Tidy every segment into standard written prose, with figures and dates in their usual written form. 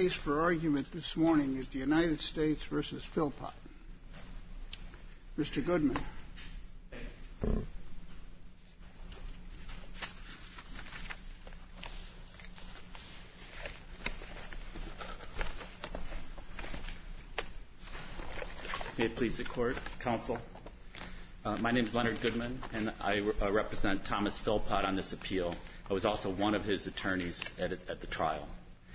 Case for argument this morning is the United States versus Philpott. Mr. Goodman. May it please the Court, Counsel. My name is Leonard Goodman, and I represent Thomas Philpott on this appeal. I was also one of his attorneys at the trial.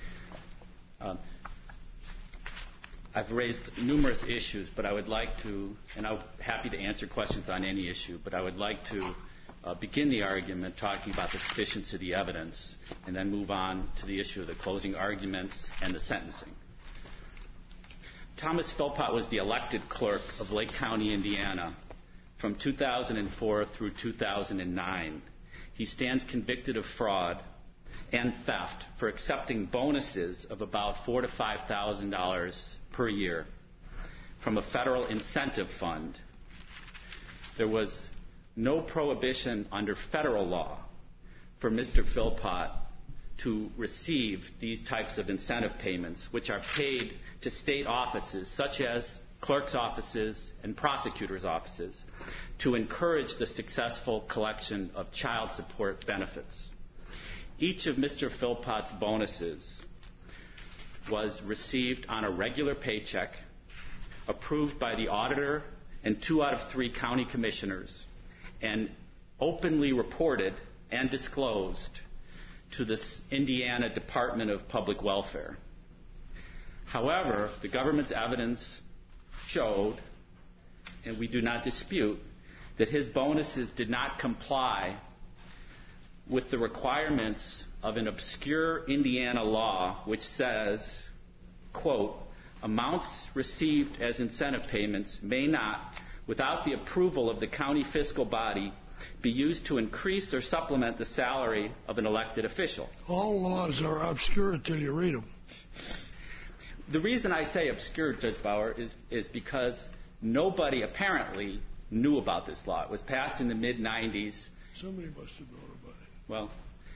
I've raised numerous issues, but I would like to, and I'm happy to answer questions on any issue, but I would like to begin the argument talking about the sufficiency of the evidence and then move on to the issue of the closing arguments and the sentencing. Thomas Philpott was the elected clerk of Lake County, Indiana, from 2004 through 2009. He stands convicted of fraud and theft for accepting bonuses of about $4,000 to $5,000 per year from a federal incentive fund. There was no prohibition under federal law for Mr. Philpott to receive these types of incentive payments, which are paid to state offices such as clerk's offices and prosecutors' offices to encourage the successful collection of child support benefits. Each of Mr. Philpott's bonuses was received on a regular paycheck, approved by the auditor and 2 out of 3 county commissioners, and openly reported and disclosed to the Indiana Department of Public Welfare. However, the government's evidence showed, and we do not dispute, that his bonuses did not comply with the requirements of an obscure Indiana law which says, quote, amounts received as incentive payments may not, without the approval of the county fiscal body, be used to increase or supplement the salary of an elected official. All laws are obscure until you read them. The reason I say obscure, Judge Bauer, is because nobody apparently knew about this law. It was passed in the mid-'90s. Somebody must have known about it. Well,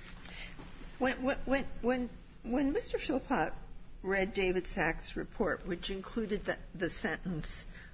when Mr. Philpott read David Sachs' report, which included the sentence,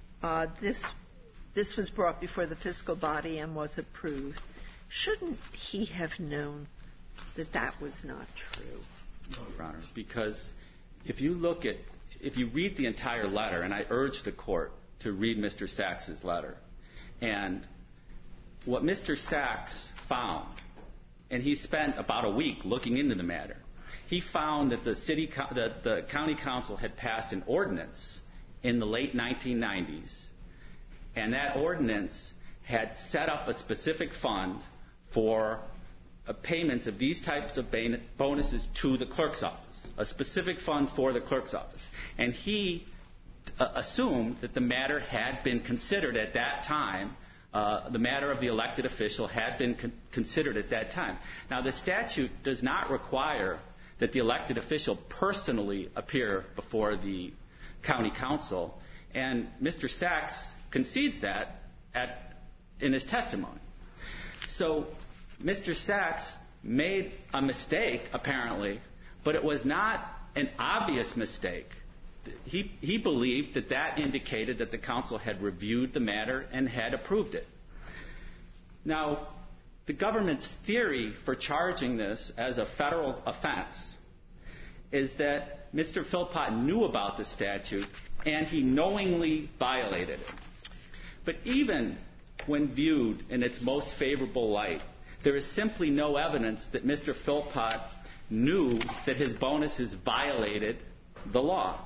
this was brought before the fiscal body and was approved, shouldn't he have known that that was not true? No, Your Honor, because if you read the entire letter, and I urge the Court to read Mr. Sachs' letter, and what Mr. Sachs found, and he spent about a week looking into the matter, he found that the county council had passed an ordinance in the late 1990s, and that ordinance had set up a specific fund for payments of these types of bonuses to the clerk's office, a specific fund for the clerk's office. And he assumed that the matter had been considered at that time. The matter of the elected official had been considered at that time. Now, the statute does not require that the elected official personally appear before the county council, and Mr. Sachs concedes that in his testimony. So Mr. Sachs made a mistake, apparently, but it was not an obvious mistake. He believed that indicated that the council had reviewed the matter and had approved it. Now, the government's theory for charging this as a federal offense is that Mr. Philpott knew about the statute and he knowingly violated it. But even when viewed in its most favorable light, there is simply no evidence that Mr. Philpott knew that his bonuses violated the law.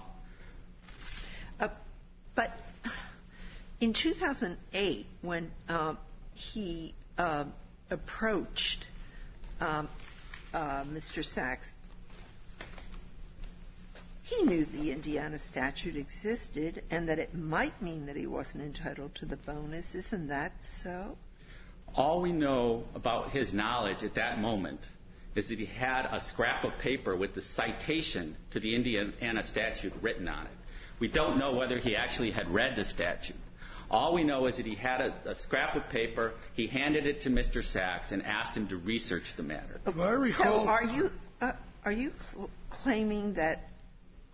But in 2008, when he approached Mr. Sachs, he knew the Indiana statute existed and that it might mean that he wasn't entitled to the bonus. Isn't that so? All we know about his knowledge at that moment is that he had a scrap of paper with the citation to the Indiana statute written on it. We don't know whether he actually had read the statute. All we know is that he had a scrap of paper, he handed it to Mr. Sachs and asked him to research the matter. If I recall, So are you claiming that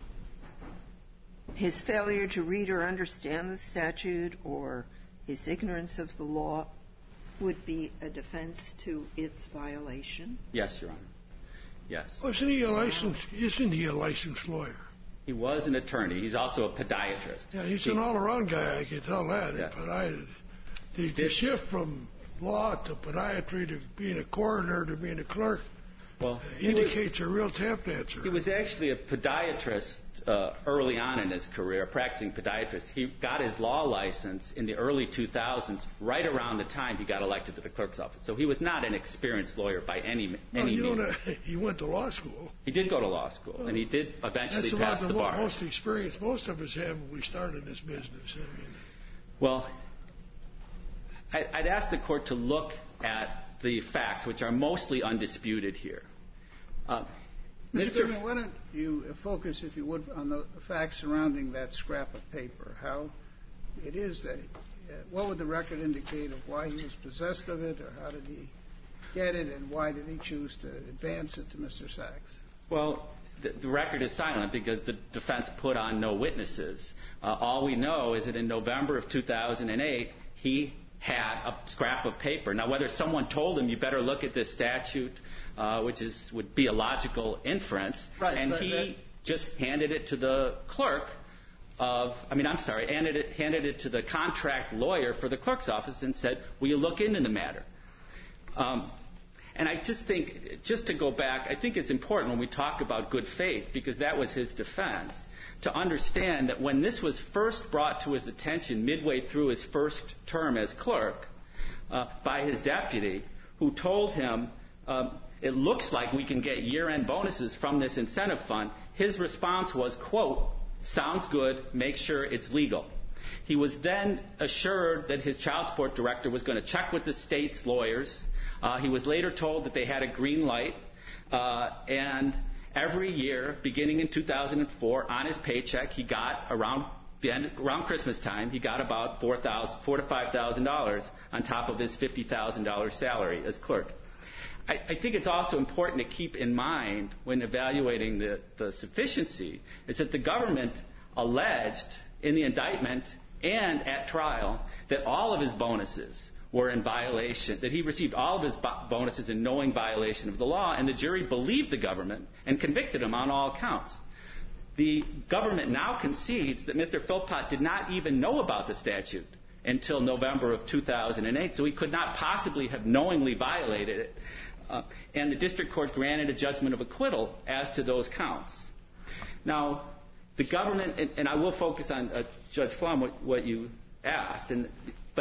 his failure to read or understand the statute or his ignorance of the law would be a defense to its violation? Yes, Your Honor. Yes. Isn't he a licensed lawyer? He was an attorney. He's also a podiatrist. Yeah, he's an all-around guy, I can tell that. Yes. The shift from law to podiatry to being a coroner to being a clerk indicates a real tap dancer. He was actually a podiatrist early on in his career, a practicing podiatrist. He got his law license in the early 2000s, right around the time he got elected to the clerk's office. So he was not an experienced lawyer by any means. He went to law school. He did go to law school, and he did eventually pass the bar. That's about the most experience most of us have when we started this business. Well, I'd ask the Court to look at the facts, which are mostly undisputed here. Mr. Goodman, why don't you focus, if you would, on the facts surrounding that scrap of paper, how it is that, what would the record indicate of why he was possessed of it, or how did he get it, and why did he choose to advance it to Mr. Sachs? Well, the record is silent because the defense put on no witnesses. All we know is that in November of 2008, he had a scrap of paper. Now, whether someone told him, you better look at this statute, which would be a logical inference, right, and he just handed it to the handed it to the contract lawyer for the clerk's office and said, will you look into the matter? And I just think, just to go back, I think it's important when we talk about good faith, because that was his defense, to understand that when this was first brought to his attention midway through his first term as clerk by his deputy, who told him, it looks like we can get year-end bonuses from this incentive fund, his response was, quote, sounds good, make sure it's legal. He was then assured that his child support director was going to check with the state's lawyers. He was later told that they had a green light, and every year, beginning in 2004, on his paycheck, he got around Christmas time, he got about $4,000 to $5,000 on top of his $50,000 salary as clerk. I think it's also important to keep in mind when evaluating the sufficiency is that the government alleged in the indictment and at trial that all of his bonuses were in violation, that he received all of his bonuses in knowing violation of the law, and the jury believed the government and convicted him on all counts. The government now concedes that Mr. Philpott did not even know about the statute until November of 2008, so he could not possibly have knowingly violated it. And the district court granted a judgment of acquittal as to those counts. Now, the government, and I will focus on, Judge Flom, what you asked, but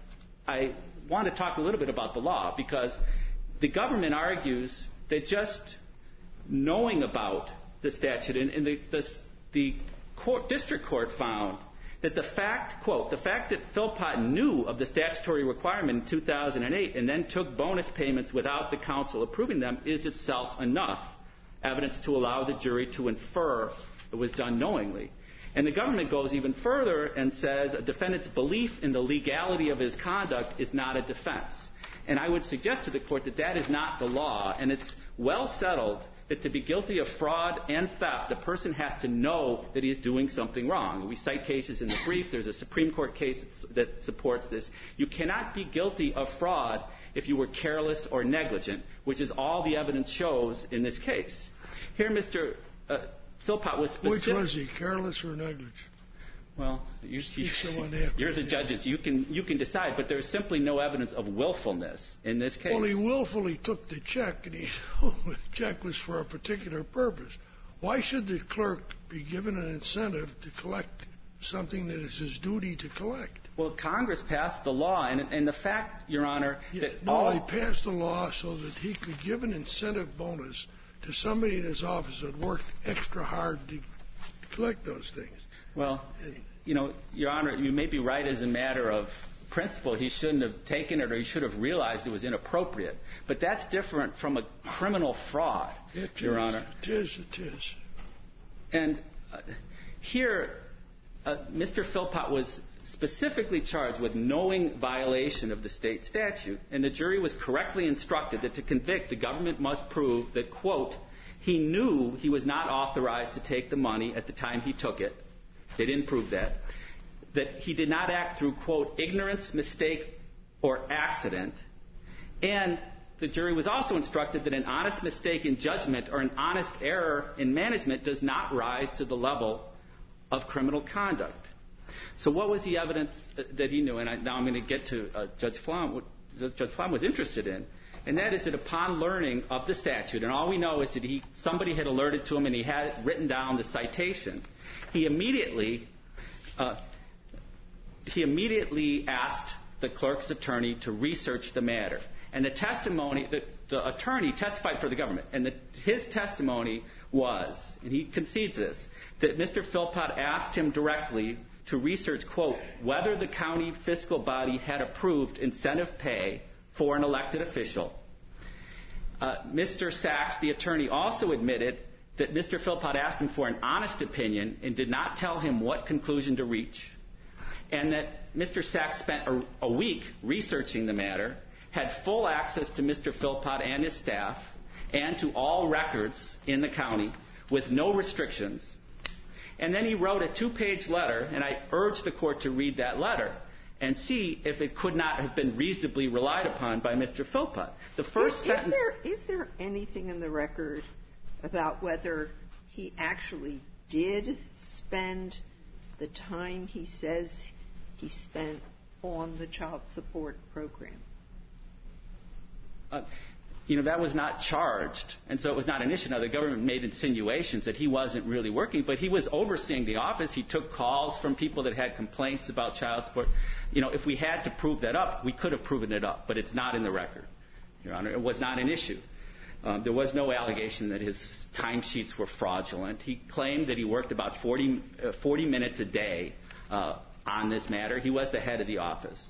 I want to talk a little bit about the law, because the government argues that just knowing about the statute, and the district court found that the fact, quote, the fact that Philpott knew of the statutory requirement in 2008 and then took bonus payments without the counsel approving them is itself enough evidence to allow the jury to infer it was done knowingly. And the government goes even further and says a defendant's belief in the legality of his conduct is not a defense. And I would suggest to the court that that is not the law, and it's well settled that to be guilty of fraud and theft, the person has to know that he is doing something wrong. We cite cases in the brief. There's a Supreme Court case that supports this. You cannot be guilty of fraud if you were careless or negligent, which is all the evidence shows in this case. Here, Mr. Philpott was specific. Which was he, careless or negligent? Well, you're the judges. You can decide, but there's simply no evidence of willfulness in this case. Well, he willfully took the check, and the check was for a particular purpose. Why should the clerk be given an incentive to collect something that is his duty to collect? Well, Congress passed the law, and the fact, Your Honor, that he passed a law so that he could give an incentive bonus to somebody in his office that worked extra hard to collect those things. Well, Your Honor, you may be right as a matter of principle. He shouldn't have taken it, or he should have realized it was inappropriate. But that's different from a criminal fraud, Your Honor. It is. And here, Mr. Philpott was specifically charged with knowing violation of the state statute, and the jury was correctly instructed that to convict, the government must prove that, quote, he knew he was not authorized to take the money at the time he took it, They didn't prove that. That he did not act through, quote, ignorance, mistake, or accident. And the jury was also instructed that an honest mistake in judgment or an honest error in management does not rise to the level of criminal conduct. So what was the evidence that he knew? And now I'm going to get to Judge Flom, what Judge Flom was interested in. And that is that upon learning of the statute, and all we know is that somebody had alerted to him and he had written down the citation, he immediately asked the clerk's attorney to research the matter. And the testimony, the attorney testified for the government, and his testimony was, and he concedes this, that Mr. Philpott asked him directly to research, quote, whether the county fiscal body had approved incentive pay for an elected official. Mr. Sachs, the attorney, also admitted that Mr. Philpott asked him for an honest opinion and did not tell him what conclusion to reach, and that Mr. Sachs spent a week researching the matter, had full access to Mr. Philpott and his staff, and to all records in the county with no restrictions. And then he wrote a 2-page letter, and I urge the court to read that letter and see if it could not have been reasonably relied upon by Mr. Philpott. The first sentence... Is there anything in the record about whether he actually did spend the time he says he spent on the child support program? That was not charged, and so it was not an issue. Now, the government made insinuations that he wasn't really working, but he was overseeing the office. He took calls from people that had complaints about child support. If we had to prove that up, we could have proven it up, but it's not in the record, Your Honor. It was not an issue. There was no allegation that his timesheets were fraudulent. He claimed that he worked about 40 minutes a day on this matter. He was the head of the office.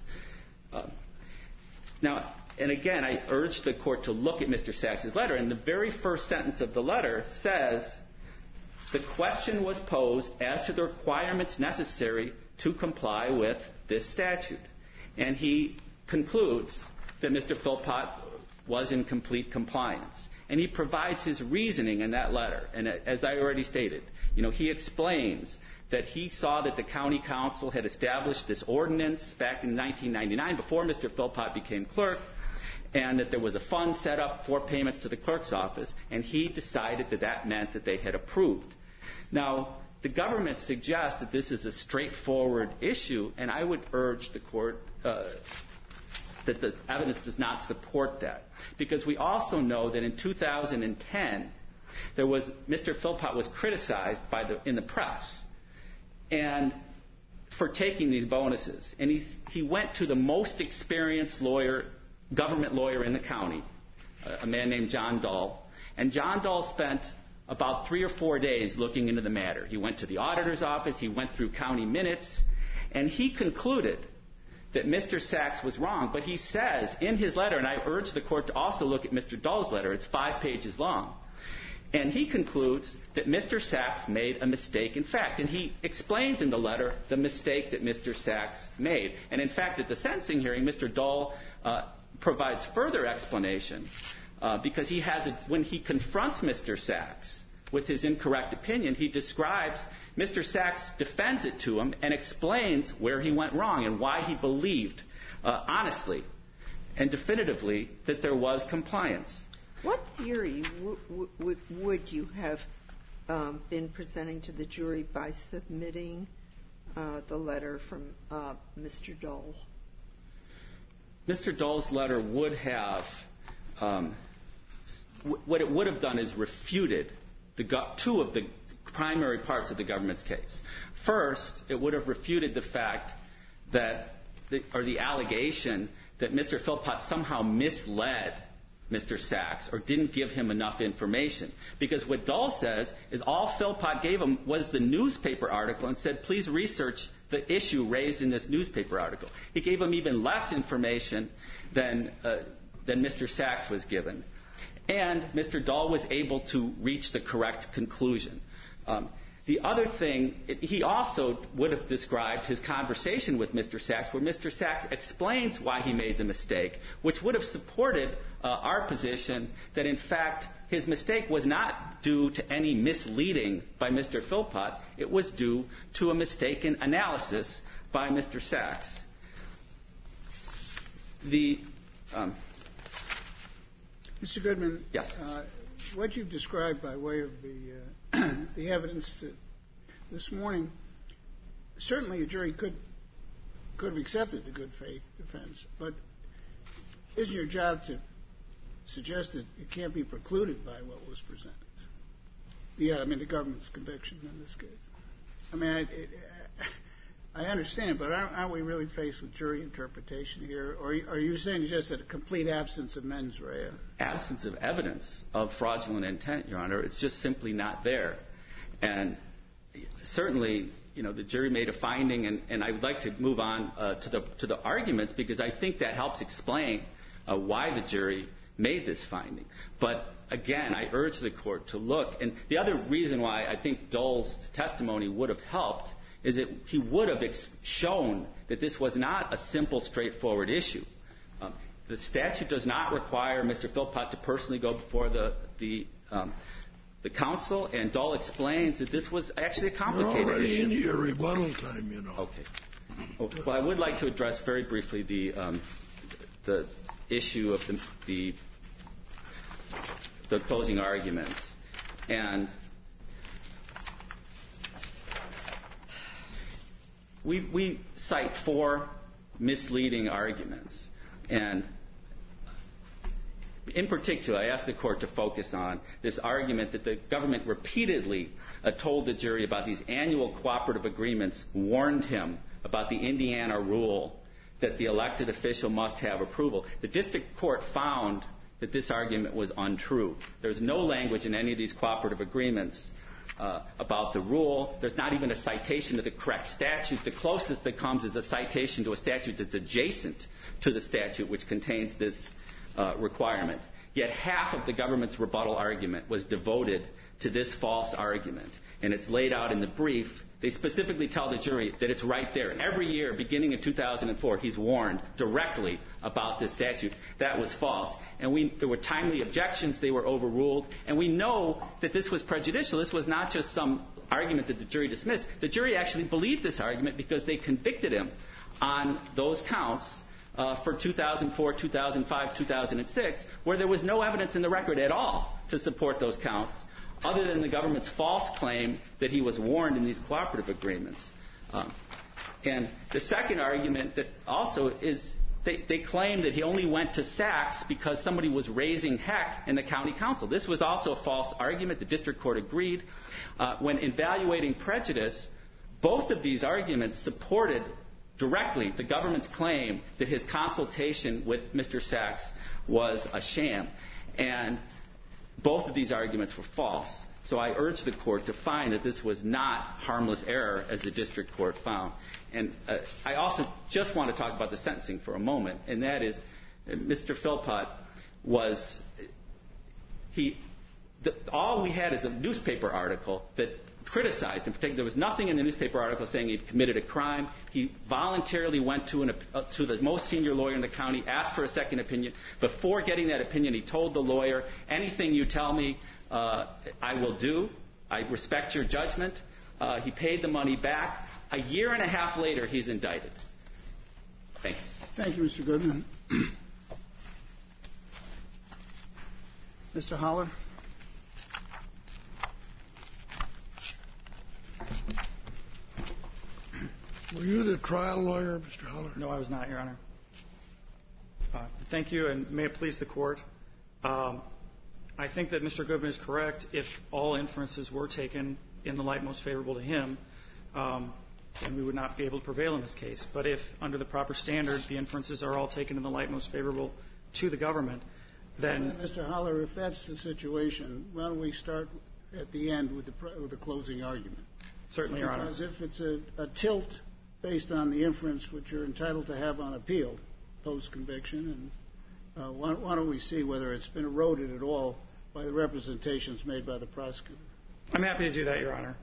Now, and again, I urge the court to look at Mr. Sachs' letter, and the very first sentence of the letter says, the question was posed as to the requirements necessary to comply with this statute. And he concludes that Mr. Philpott was in complete compliance. And he provides his reasoning in that letter. And as I already stated, he explains that he saw that the county council had established this ordinance back in 1999 before Mr. Philpott became clerk, and that there was a fund set up for payments to the clerk's office, and he decided that that meant that they had approved. Now, the government suggests that this is a straightforward issue, and I would urge the court that the evidence does not support that. Because we also know that in 2010, Mr. Philpott was criticized in the press and for taking these bonuses. And he went to the most experienced government lawyer in the county, a man named John Dahl. And John Dahl spent about 3 or 4 days looking into the matter. He went to the auditor's office, he went through county minutes, and he concluded that Mr. Sachs was wrong. But he says in his letter, and I urge the court to also look at Mr. Dahl's letter, it's 5 pages long, and he concludes that Mr. Sachs made a mistake in fact. And he explains in the letter the mistake that Mr. Sachs made. And in fact, at the sentencing hearing, Mr. Dahl provides further explanation because when he confronts Mr. Sachs with his incorrect opinion, he describes, Mr. Sachs defends it to him and explains where he went wrong and why he believed honestly and definitively that there was compliance. What theory would you have been presenting to the jury by submitting the letter from Mr. Dahl? Mr. Dahl's letter would have, what it would have done is refuted two of the primary parts of the government's case. First, it would have refuted the fact or the allegation that Mr. Philpott somehow misled Mr. Sachs or didn't give him enough information. Because what Dahl says is all Philpott gave him was the newspaper article and said, please research the issue raised in this newspaper article. He gave him even less information than Mr. Sachs was given. And Mr. Dahl was able to reach the correct conclusion. The other thing, he also would have described his conversation with Mr. Sachs, where Mr. Sachs explains why he made the mistake, which would have supported our position that, in fact, his mistake was not due to any misleading by Mr. Philpott. It was due to a mistaken analysis by Mr. Sachs. Mr. Goodman, yes. What you've described by way of the evidence this morning, certainly a jury could have accepted the good faith defense, but isn't your job to suggest that it can't be precluded by what was presented? Yeah, I mean the government's conviction in this case. I mean, I understand, but aren't we really faced with jury interpretation here? Or are you saying just that a complete absence of mens rea? Absence of evidence of fraudulent intent, Your Honor. It's just simply not there. And certainly, the jury made a finding, and I would like to move on to the arguments because I think that helps explain why the jury made this finding. But again, I urge the court to look. And the other reason why I think Dole's testimony would have helped is that he would have shown that this was not a simple, straightforward issue. The statute does not require Mr. Philpott to personally go before the counsel, and Dole explains that this was actually a complicated issue. You're already into your rebuttal time, Okay. Well, I would like to address very briefly the issue of the closing arguments. And we cite 4 misleading arguments. And in particular, I ask the court to focus on this argument that the government repeatedly told the jury about these annual cooperative agreements, warned him about the Indiana rule that the elected official must have approval. The district court found that this argument was untrue. There's no language in any of these cooperative agreements about the rule. There's not even a citation to the correct statute. The closest that comes is a citation to a statute that's adjacent to the statute which contains this requirement. Yet half of the government's rebuttal argument was devoted to this false argument. And it's laid out in the brief. They specifically tell the jury that it's right there. Every year, beginning in 2004, he's warned directly about this statute. That was false. And there were timely objections. They were overruled. And we know that this was prejudicial. This was not just some argument that the jury dismissed. The jury actually believed this argument because they convicted him on those counts for 2004, 2005, 2006, where there was no evidence in the record at all to support those counts, other than the government's false claim that he was warned in these cooperative agreements. And the second argument that also is they claim that he only went to Sachs because somebody was raising heck in the county council. This was also a false argument. The district court agreed. When evaluating prejudice, both of these arguments supported directly the government's claim that his consultation with Mr. Sachs was a sham. And both of these arguments were false. So I urge the court to find that this was not harmless error, as the district court found. And I also just want to talk about the sentencing for a moment, and that is Mr. Philpott was all we had is a newspaper article that criticized him. There was nothing in the newspaper article saying he'd committed a crime. He voluntarily went to the most senior lawyer in the county, asked for a second opinion. Before getting that opinion, he told the lawyer, anything you tell me, I will do. I respect your judgment. He paid the money back. A year and a half later, he's indicted. Thank you. Thank you, Mr. Goodman. Mr. Holler. Were you the trial lawyer, Mr. Holler? No, I was not, Your Honor. Thank you, and may it please the Court. I think that Mr. Goodman is correct. If all inferences were taken in the light most favorable to him, then we would not be able to prevail in this case. But if, under the proper standards, the inferences are all taken in the light most favorable to the government, then... Mr. Holler, if that's the situation, why don't we start at the end with the closing argument? Certainly, Your Honor. Because if it's a tilt based on the inference which you're entitled to have on appeal, post-conviction, and why don't we see whether it's been eroded at all by the representations made by the prosecutor? I'm happy to do that, Your Honor.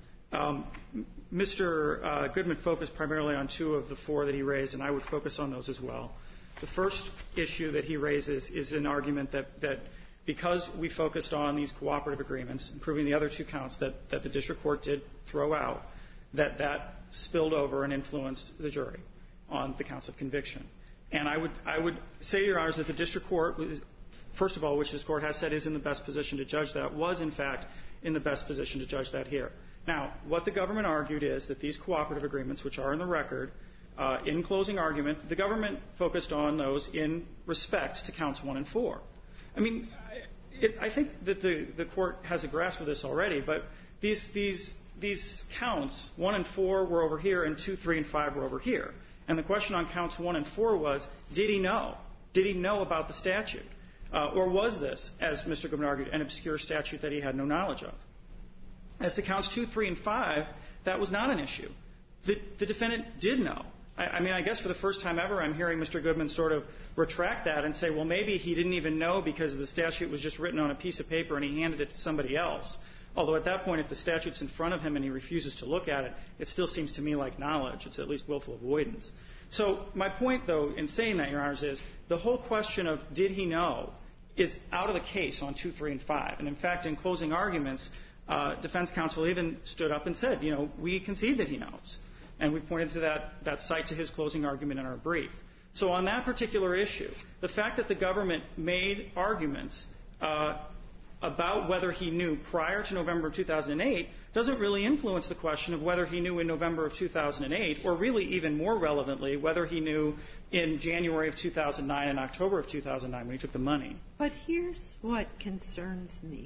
Mr. Goodman focused primarily on 2 of the 4 that he raised, and I would focus on those as well. The first issue that he raises is an argument that because we focused on these cooperative agreements, improving the other two counts that the district court did throw out, that spilled over and influenced the jury on the counts of conviction. And I would say, Your Honors, that the district court, first of all, which this court has said is in the best position to judge that, was in fact in the best position to judge that here. Now, what the government argued is that these cooperative agreements, which are in the record, in closing argument, the government focused on those in respect to counts 1 and 4. I mean, I think that the court has a grasp of this already, but these counts, 1 and 4 were over here, and 2, 3, and 5 were over here. And the question on counts 1 and 4 was, did he know? Did he know about the statute? Or was this, as Mr. Goodman argued, an obscure statute that he had no knowledge of? As to counts 2, 3, and 5, that was not an issue. The defendant did know. I mean, I guess for the first time ever, I'm hearing Mr. Goodman sort of retract that and say, well, maybe he didn't even know because the statute was just written on a piece of paper and he handed it to somebody else. Although at that point, if the statute's in front of him and he refuses to look at it, it still seems to me like knowledge. It's at least willful avoidance. So my point, though, in saying that, Your Honors, is the whole question of did he know is out of the case on 2, 3, and 5. And in fact, in closing arguments, defense counsel even stood up and said, you know, we concede that he knows. And we pointed to that cite to his closing argument in our brief. So on that particular issue, the fact that the government made arguments about whether he knew prior to November of 2008 doesn't really influence the question of whether he knew in November of 2008, or really even more relevantly, whether he knew in January of 2009 and October of 2009 when he took the money. But here's what concerns me.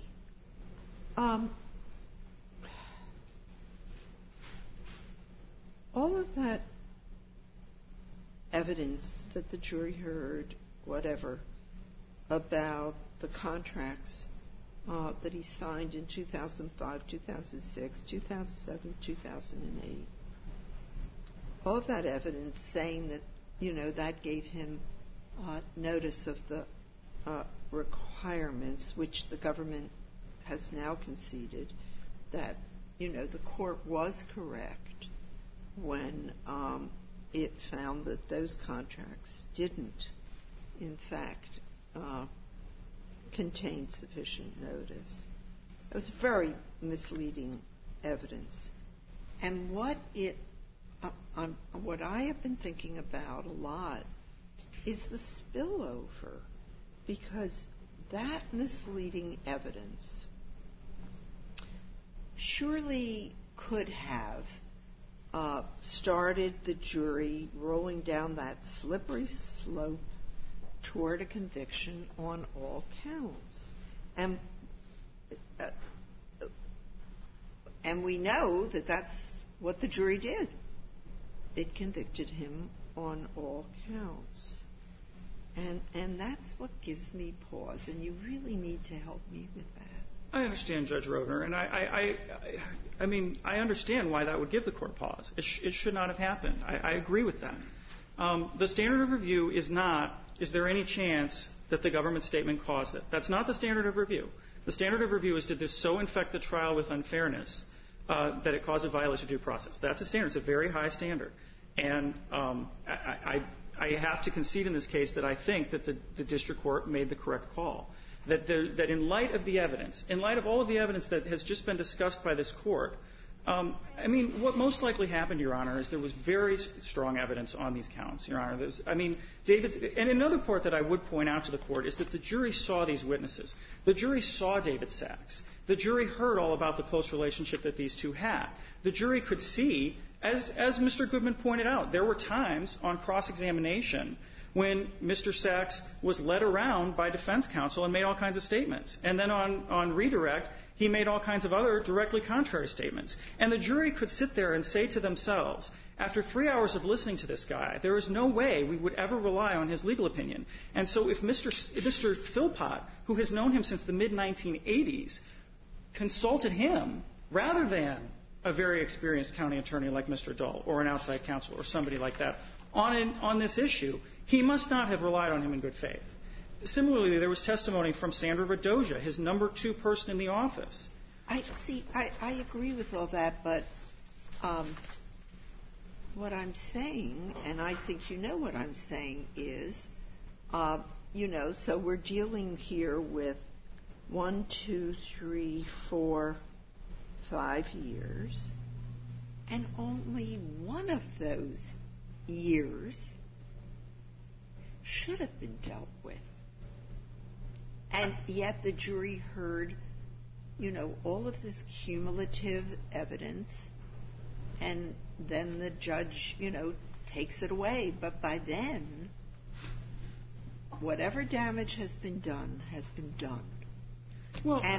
All of that evidence that the jury heard, whatever, about the contracts that he signed in 2005, 2006, 2007, 2008, all of that evidence saying that, you know, that gave him notice of the requirements, which the government has now conceded that, you know, the court was correct when it found that those contracts didn't, in fact, contain sufficient notice. It was very misleading evidence. And what I have been thinking about a lot is the spillover, because that misleading evidence surely could have started the jury rolling down that slippery slope toward a conviction on all counts. And we know that that's what the jury did. It convicted him on all counts. And that's what gives me pause, and you really need to help me with that. I understand, Judge Rovner, and I mean, I understand why that would give the court pause. It should not have happened. I agree with that. The standard of review is not, is there any chance that the government statement caused it? That's not the standard of review. The standard of review is, did this so infect the trial with unfairness that it caused a violation of due process? That's a standard. It's a very high standard. And I have to concede in this case that I think that the district court made the correct call. That in light of the evidence, in light of all of the evidence that has just been discussed by this court, I mean, what most likely happened, Your Honor, is there was very strong evidence on these counts, Your Honor. And another part that I would point out to the court is that the jury saw these witnesses. The jury saw David Sachs. The jury heard all about the close relationship that these two had. The jury could see, as Mr. Goodman pointed out, there were times on cross-examination when Mr. Sachs was led around by defense counsel and made all kinds of statements. And then on redirect, he made all kinds of other directly contrary statements. And the jury could sit there and say to themselves, after 3 hours of listening to this guy, there is no way we would ever rely on his legal opinion. And so if Mr. Philpott, who has known him since the mid-1980s, consulted him rather than a very experienced county attorney like Mr. Dull or an outside counsel or somebody like that on this issue, he must not have relied on him in good faith. Similarly, there was testimony from Sandra Radoja, his number 2 person in the office. I agree with all that, but what I'm saying, and I think you know what I'm saying, is, so we're dealing here with 1, 2, 3, 4, 5 years, and only one of those years should have been dealt with. And yet the jury heard, all of this cumulative evidence, and then the judge, takes it away. But by then, whatever damage has been done has been done. Well, and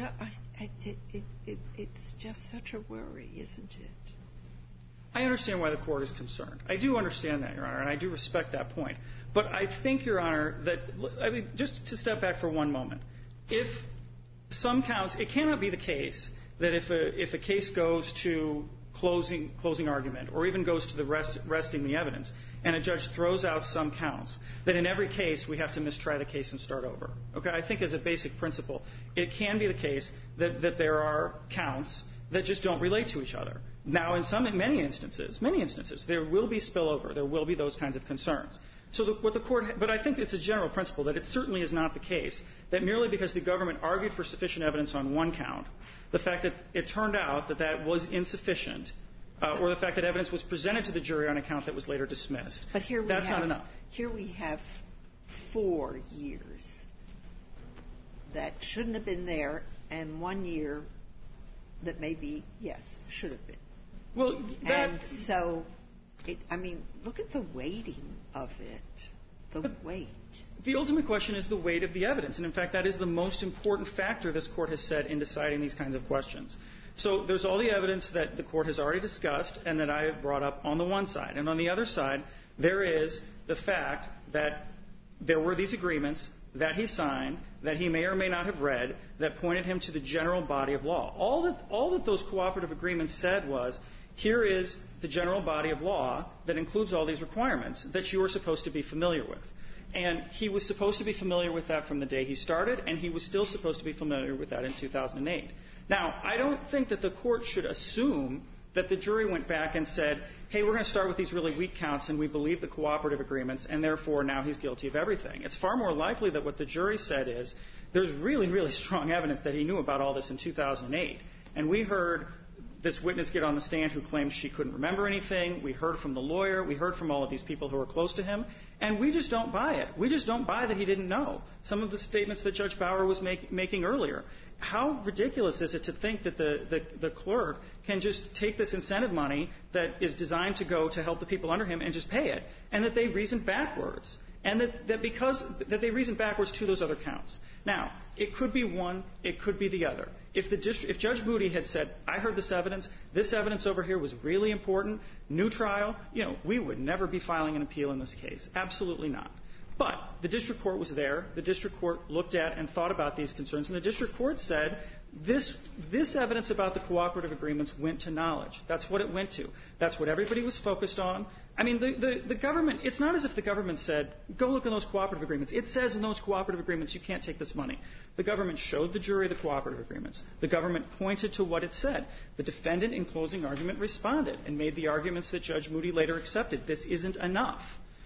it's just such a worry, isn't it? I understand why the court is concerned. I do understand that, Your Honor, and I do respect that point. But I think, Your Honor, just to step back for one moment, if some counts, it cannot be the case that if a case goes to closing argument, or even goes to the resting the evidence, and a judge throws out some counts, that in every case we have to mistry the case and start over. Okay, I think as a basic principle, it can be the case that there are counts that just don't relate to each other. Now, in many instances, there will be spillover. There will be those kinds of concerns. So but I think it's a general principle that it certainly is not the case that merely because the government argued for sufficient evidence on one count, the fact that it turned out that was insufficient, or the fact that evidence was presented to the jury on a count that was later dismissed, that's not enough. Here we have 4 years that shouldn't have been there, and 1 year that maybe, yes, should have been. Well, and so, look at the weighting of it. The weight. The ultimate question is the weight of the evidence. And, in fact, that is the most important factor this Court has said in deciding these kinds of questions. So there's all the evidence that the Court has already discussed and that I have brought up on the one side. And on the other side, there is the fact that there were these agreements that he signed, that he may or may not have read, that pointed him to the general body of law. All that those cooperative agreements said was, here is the general body of law that includes all these requirements that you are supposed to be familiar with. And he was supposed to be familiar with that from the day he started, and he was still supposed to be familiar with that in 2008. Now, I don't think that the Court should assume that the jury went back and said, hey, we're going to start with these really weak counts, and we believe the cooperative agreements, and therefore now he's guilty of everything. It's far more likely that what the jury said is, there's really, really strong evidence that he knew about all this in 2008. And we heard this witness get on the stand who claimed she couldn't remember anything. We heard from the lawyer. We heard from all of these people who were close to him. And we just don't buy it. We just don't buy that he didn't know. Some of the statements that Judge Bauer was making earlier. How ridiculous is it to think that the clerk can just take this incentive money that is designed to go to help the people under him and just pay it, and that they reasoned backwards, and that they reasoned backwards to those other counts. Now, it could be one, it could be the other. If Judge Moody had said, I heard this evidence over here was really important, new trial, we would never be filing an appeal in this case. Absolutely not. But the district court was there. The district court looked at and thought about these concerns. And the district court said, this evidence about the cooperative agreements went to knowledge. That's what it went to. That's what everybody was focused on. I mean, the government, it's not as if the government said, go look at those cooperative agreements. It says in those cooperative agreements you can't take this money. The government showed the jury the cooperative agreements. The government pointed to what it said. The defendant in closing argument responded and made the arguments that Judge Moody later accepted. This isn't enough.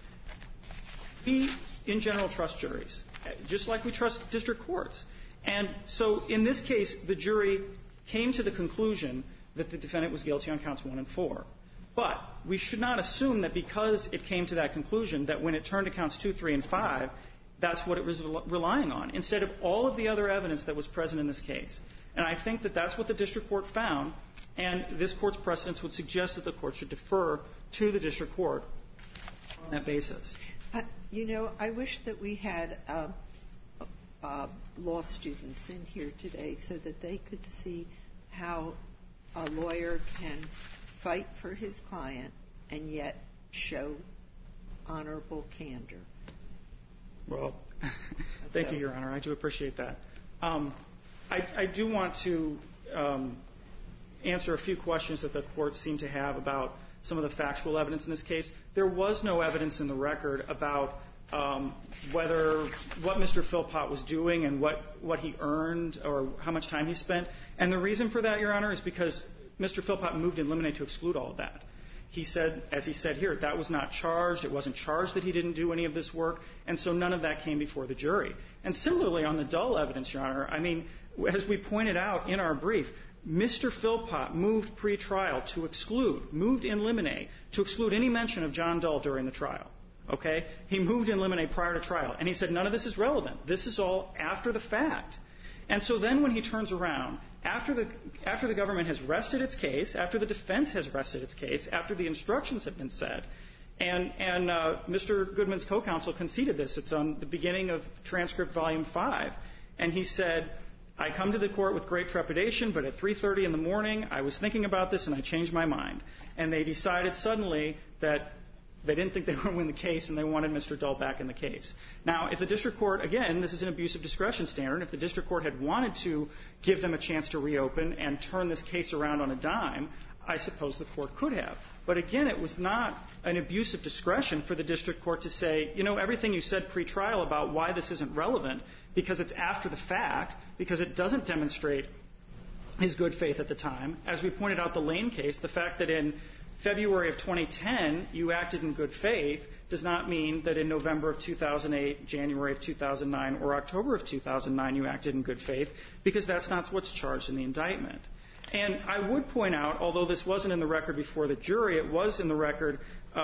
We, in general, trust juries, just like we trust district courts. And so in this case, the jury came to the conclusion that the defendant was guilty on counts 1 and 4. But we should not assume that because it came to that conclusion that when it turned to counts 2, 3, and 5, that's what it was relying on, instead of all of the other evidence that was present in this case. And I think that that's what the district court found, and this Court's precedents would suggest that the Court should defer to the district court on that basis. I wish that we had law students in here today so that they could see how a lawyer can fight for his client and yet show honorable candor. Well, thank you, Your Honor. I do appreciate that. I do want to answer a few questions that the Court seemed to have about some of the factual evidence in this case. There was no evidence in the record about what Mr. Philpott was doing and what he earned or how much time he spent. And the reason for that, Your Honor, is because Mr. Philpott moved in limine to exclude all of that. he said, as he said here, that was not charged. It wasn't charged that he didn't do any of this work, and so none of that came before the jury. And similarly, on the Dull evidence, Your Honor, I mean, as we pointed out in our brief, Mr. Philpott moved pre-trial to exclude, moved in limine, to exclude any mention of John Dull during the trial. Okay? He moved in limine prior to trial, and he said none of this is relevant. This is all after the fact. And so then when he turns around, after the government has rested its case, after the defense has rested its case, after the instructions have been set, and Mr. Goodman's co-counsel conceded this. It's on the beginning of transcript volume 5. And he said, I come to the court with great trepidation, but at 3:30 in the morning, I was thinking about this and I changed my mind. And they decided suddenly that they didn't think they were going to win the case, and they wanted Mr. Dull back in the case. Now, if the district court, again, this is an abuse of discretion standard, if the district court had wanted to give them a chance to reopen and turn this case around on a dime, I suppose the court could have. But again, it was not an abuse of discretion for the district court to say, you know, everything you said pre-trial about why this isn't relevant, because it's after the fact, because it doesn't demonstrate his good faith at the time. As we pointed out the Lane case, the fact that in February of 2010 you acted in good faith does not mean that in November of 2008, January of 2009, or October of 2009 you acted in good faith, because that's not what's charged in the indictment. And I would point out, although this wasn't in the record before the jury, it was in the record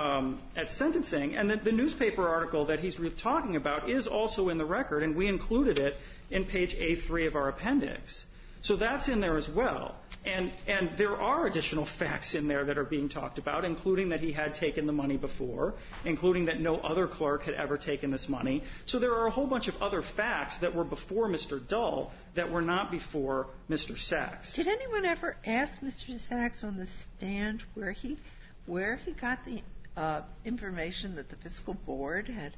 at sentencing, and the newspaper article that he's talking about is also in the record, and we included it in page A3 of our appendix. So that's in there as well. And there are additional facts in there that are being talked about, including that he had taken the money before, including that no other clerk had ever taken this money. So there are a whole bunch of other facts that were before Mr. Dull that were not before Mr. Sachs. Did anyone ever ask Mr. Sachs on the stand where he got the information that the fiscal board had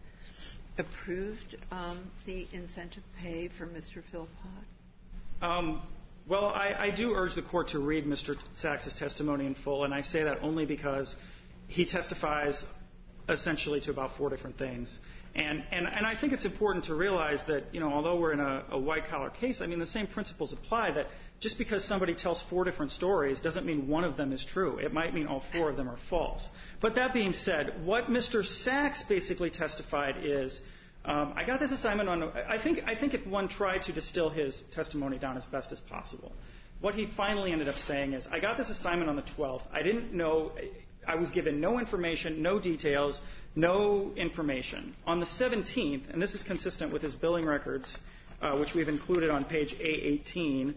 approved the incentive pay for Mr. Philpott? Well, I do urge the court to read Mr. Sachs' testimony in full, and I say that only because he testifies essentially to about 4 different things. And I think it's important to realize that, you know, although we're in a white-collar case, I mean, the same principles apply, that just because somebody tells 4 different stories doesn't mean one of them is true. It might mean all 4 of them are false. But that being said, what Mr. Sachs basically testified is, I got this assignment on. I think if one tried to distill his testimony down as best as possible, what he finally ended up saying is, I got this assignment on the 12th. I didn't know. I was given no information, no details, no information. On the 17th, and this is consistent with his billing records, which we've included on page A18,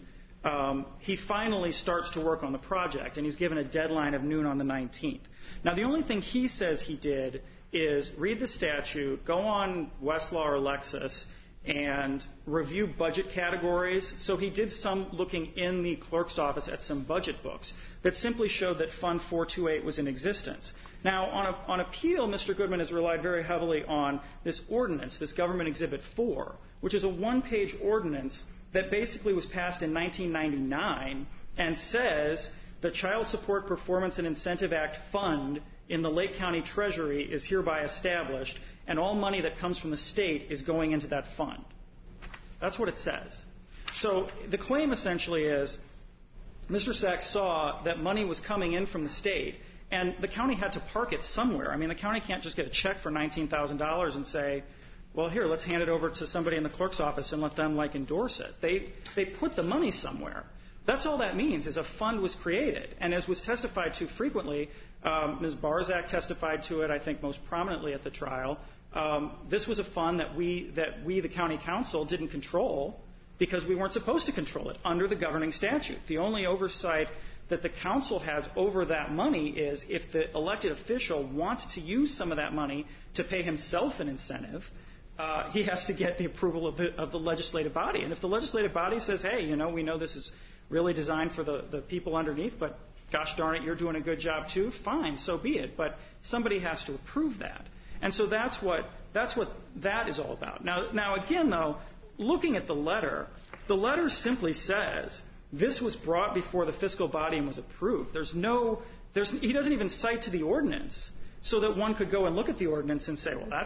he finally starts to work on the project, and he's given a deadline of noon on the 19th. Now, the only thing he says he did is read the statute, go on Westlaw or Lexis, and review budget categories. So he did some looking in the clerk's office at some budget books that simply showed that Fund 428 was in existence. Now, on appeal, Mr. Goodman has relied very heavily on this ordinance, this Government Exhibit 4, which is a 1-page ordinance that basically was passed in 1999 and says the Child Support Performance and Incentive Act Fund in the Lake County Treasury is hereby established, and all money that comes from the state is going into that fund. That's what it says. So the claim essentially is Mr. Sachs saw that money was coming in from the state, and the county had to park it somewhere. I mean, the county can't just get a check for $19,000 and say, well, here, let's hand it over to somebody in the clerk's office and let them, endorse it. They put the money somewhere. That's all that means, is a fund was created. And as was testified to frequently, Ms. Barzak testified to it, I think, most prominently at the trial. This was a fund that we, the county council, didn't control because we weren't supposed to control it under the governing statute. The only oversight that the council has over that money is if the elected official wants to use some of that money to pay himself an incentive, he has to get the approval of the legislative body. And if the legislative body says, hey, we know this is really designed for the people underneath, but gosh darn it, you're doing a good job too, fine, so be it. But somebody has to approve that. And so that's what that is all about. Now again, though, looking at the letter simply says this was brought before the fiscal body and was approved. He doesn't even cite to the ordinance so that one could go and look at the ordinance and say, well,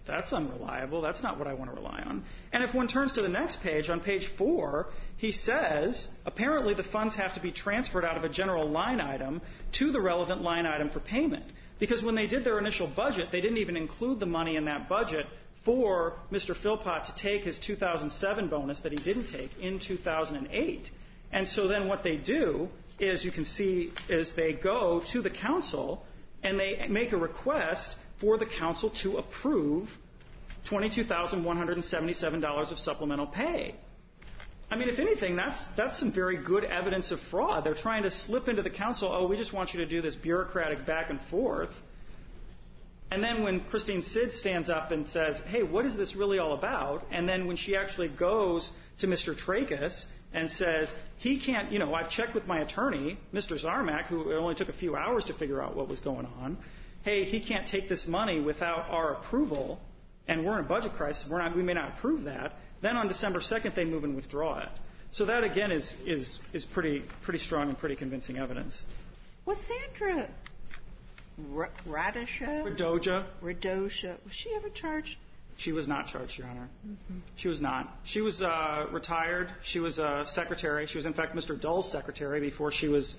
That's unreliable. That's not what I want to rely on. And if one turns to the next page, on page 4, he says, apparently the funds have to be transferred out of a general line item to the relevant line item for payment. Because when they did their initial budget, they didn't even include the money in that budget for Mr. Philpott to take his 2007 bonus that he didn't take in 2008. And so then what they do is, you can see, is they go to the council and they make a request for the council to approve $22,177 of supplemental pay. I mean, if anything, that's some very good evidence of fraud. They're trying to slip into the council, oh, we just want you to do this bureaucratic back and forth. And then when Christine Sid stands up and says, hey, what is this really all about? And then when she actually goes to Mr. Trachis and says, he can't, I've checked with my attorney, Mr. Zarmak, who it only took a few hours to figure out what was going on. Hey, he can't take this money without our approval, and we're in a budget crisis. We may not approve that. Then on December 2nd, they move and withdraw it. So that, again, is pretty strong and pretty convincing evidence. Was Sandra Radoja, was she ever charged? She was not charged, Your Honor. Mm-hmm. She was not. She was retired. She was a secretary. She was, in fact, Mr. Dull's secretary before she was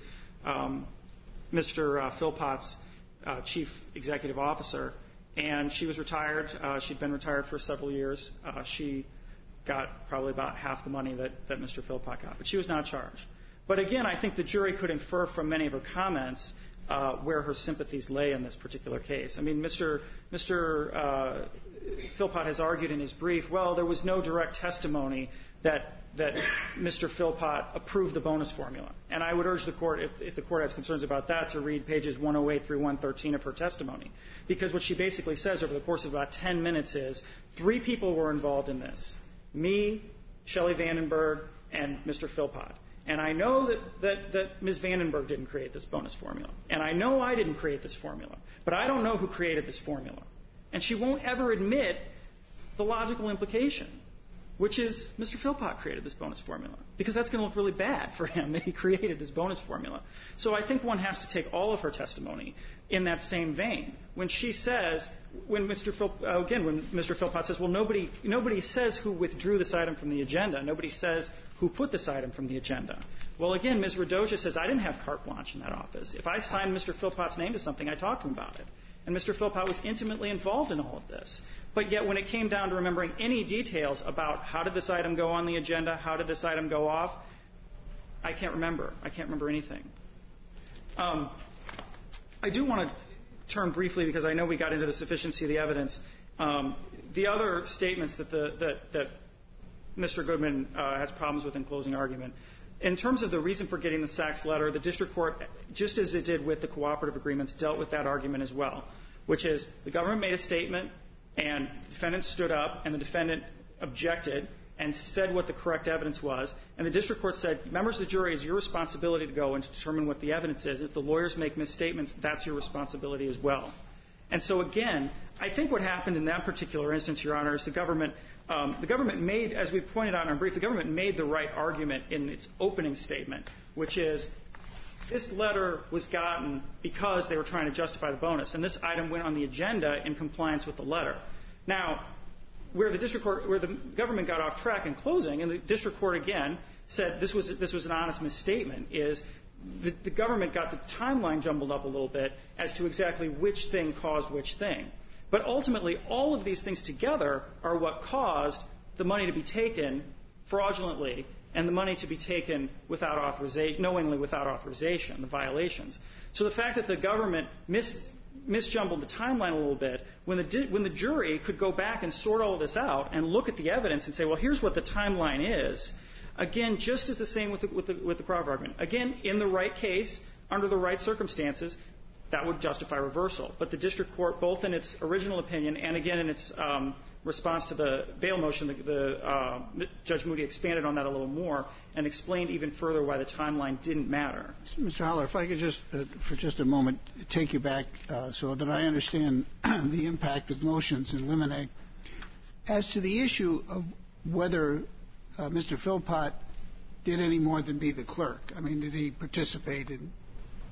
Mr. Philpott's chief executive officer. And she was retired. She'd been retired for several years. She got probably about half the money that Mr. Philpott got. But she was not charged. But again, I think the jury could infer from many of her comments where her sympathies lay in this particular case. I mean, Mr. Philpott has argued in his brief, well, there was no direct testimony that Mr. Philpott approved the bonus formula. And I would urge the Court, if the Court has concerns about that, to read pages 108 through 113 of her testimony. Because what she basically says over the course of about 10 minutes is, 3 people were involved in this. Me, Shelley Vandenberg, and Mr. Philpott. And I know that Ms. Vandenberg didn't create this bonus formula. And I know I didn't create this formula. But I don't know who created this formula. And she won't ever admit the logical implication, which is Mr. Philpott created this bonus formula. Because that's going to look really bad for him that he created this bonus formula. So I think one has to take all of her testimony in that same vein. When she says, when Mr. Philpott says, well, nobody says who withdrew this item from the agenda. Nobody says who put this item from the agenda. Well, again, Ms. Radoja says, I didn't have carte blanche in that office. If I signed Mr. Philpott's name to something, I talked to him about it. And Mr. Philpott was intimately involved in all of this. But yet when it came down to remembering any details about how did this item go on the agenda, how did this item go off, I can't remember. I can't remember anything. I do want to turn briefly, because I know we got into the sufficiency of the evidence. The other statements that Mr. Goodman has problems with in closing argument. In terms of the reason for getting the Sachs letter, the district court, just as it did with the cooperative agreements, dealt with that argument as well, which is the government made a statement and the defendant stood up and the defendant objected and said what the correct evidence was. And the district court said, members of the jury, it's your responsibility to go and to determine what the evidence is. If the lawyers make misstatements, that's your responsibility as well. And so, again, I think what happened in that particular instance, Your Honor, is the government made, as we pointed out in our brief, the government made the right argument in its opening statement, which is this letter was gotten because they were trying to justify the bonus, and this item went on the agenda in compliance with the letter. Now, where the government got off track in closing, and the district court again said this was an honest misstatement, is the government got the timeline jumbled up a little bit as to exactly which thing caused which thing. But ultimately, all of these things together are what caused the money to be taken fraudulently and the money to be taken without authorization, knowingly without authorization, the violations. So the fact that the government misjumbled the timeline a little bit, when the jury could go back and sort all of this out and look at the evidence and say, well, here's what the timeline is, again, just as the same with the Crawford argument. Again, in the right case, under the right circumstances, that would justify reversal. But the district court, both in its original opinion and again in its response to the bail motion, Judge Moody expanded on that a little more and explained even further why the timeline didn't matter. Mr. Haller, if I could just, for just a moment, take you back so that I understand the impact of motions in limine. As to the issue of whether Mr. Philpott did any more than be the clerk, I mean, did he participate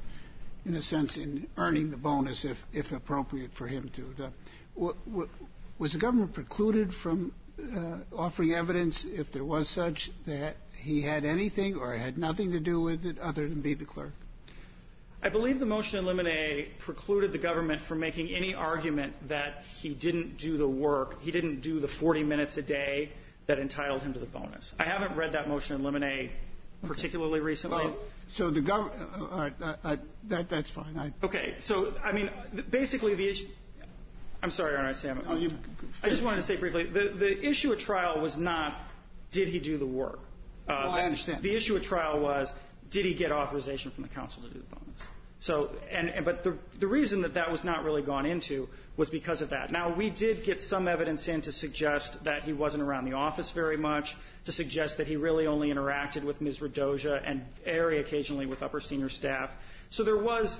in a sense, in earning the bonus if appropriate for him to? Was the government precluded from offering evidence, if there was such, that he had anything or had nothing to do with it other than be the clerk? I believe the motion in limine precluded the government from making any argument that he didn't do the work, he didn't do the 40 minutes a day that entitled him to the bonus. I haven't read that motion in limine particularly recently. Well, so the government, all right, that's fine. Okay, so, I mean, basically the issue, I'm sorry, Your Honor, Sam. I just wanted to say briefly, the issue at trial was not, did he do the work? Well, I understand. The issue at trial was, did he get authorization from the council to do the bonus? So, but the reason that was not really gone into was because of that. Now, we did get some evidence in to suggest that he wasn't around the office very much, to suggest that he really only interacted with Ms. Radoja and very occasionally with upper senior staff. So there was,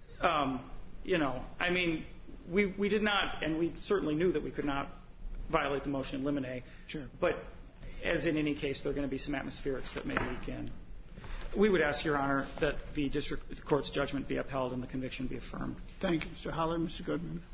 I mean, we did not, and we certainly knew that we could not violate the motion in limine. Sure. But as in any case, there are going to be some atmospherics that maybe we can. We would ask, Your Honor, that the district court's judgment be upheld and the conviction be affirmed. Thank you, Mr. Holler. Mr. Goodman.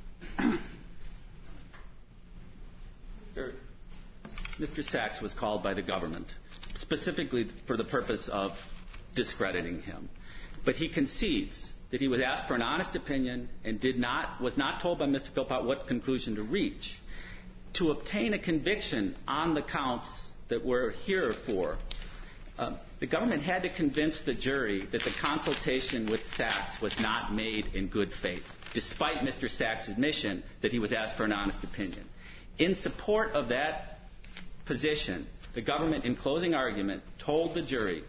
Mr. Sachs was called by the government specifically for the purpose of discrediting him. But he concedes that he was asked for an honest opinion and was not told by Mr. Philpott what conclusion to reach. To obtain a conviction on the counts that we're here for, the government had to convince the jury that the consultation with Sachs was not made in good faith, despite Mr. Sachs' admission that he was asked for an honest opinion. In support of that position, the government, in closing argument, told the jury,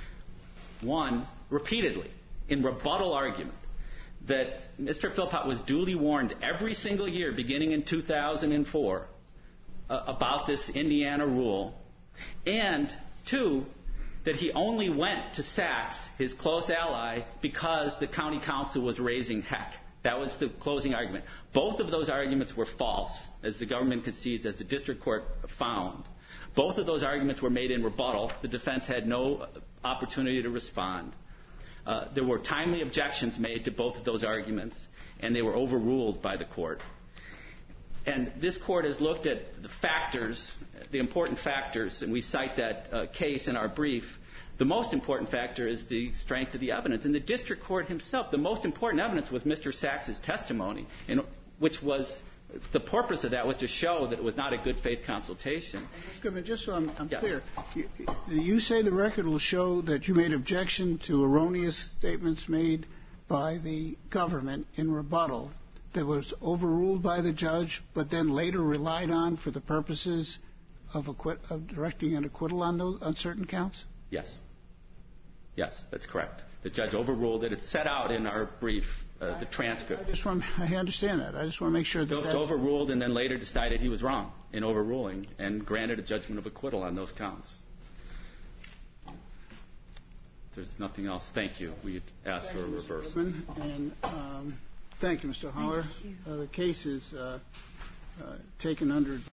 one, repeatedly, in rebuttal argument, that Mr. Philpott was duly warned every single year, beginning in 2004, about this Indiana rule, and two, that he only went to Sachs, his close ally, because the county council was raising heck. That was the closing argument. Both of those arguments were false, as the government concedes, as the district court found. Both of those arguments were made in rebuttal. The defense had no opportunity to respond. There were timely objections made to both of those arguments, and they were overruled by the court. And this court has looked at the factors, the important factors, and we cite that case in our brief. The most important factor is the strength of the evidence. And the district court himself, the most important evidence was Mr. Sachs' testimony, which was the purpose of that was to show that it was not a good faith consultation. Mr. Goodman, just so I'm clear, you say the record will show that you made objection to erroneous statements made by the government in rebuttal that was overruled by the judge, but then later relied on for the purposes of directing an acquittal on certain counts? Yes. Yes, that's correct. The judge overruled it. It's set out in our brief, the transcript. I understand that. I just want to make sure that that's overruled and then later decided he was wrong in overruling and granted a judgment of acquittal on those counts. If there's nothing else, thank you. We ask for a reversal. And thank you, Mr. Holler. The case is taken under